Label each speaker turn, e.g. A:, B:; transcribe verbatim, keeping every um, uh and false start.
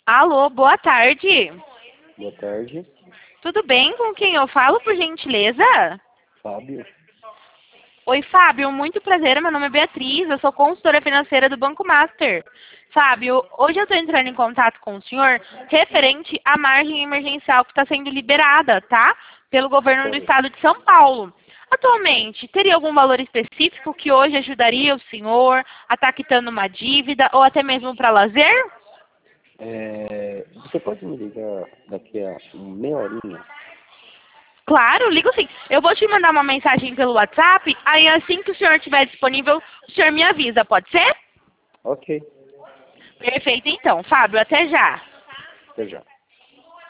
A: Alô, boa tarde.
B: Boa tarde,
A: Tudo bem? Com quem eu falo, por gentileza?
B: Fábio.
A: Oi, Fábio, muito prazer. Meu nome é Beatriz, eu sou consultora financeira do Banco Master. Fábio, hoje eu estou entrando em contato com o senhor referente à margem emergencial que está sendo liberada, tá? Pelo governo do
B: Oi.
A: estado de São Paulo. Atualmente, teria algum valor específico que hoje ajudaria o senhor a estar quitando uma dívida ou até mesmo para lazer?
B: É, você pode me ligar daqui a meia horinha?
A: Claro, ligo sim. Eu vou te mandar uma mensagem pelo WhatsApp, aí assim que o senhor estiver disponível, o senhor me avisa, pode ser?
B: Ok,
A: Perfeito, então. Fábio, até já.
B: até já.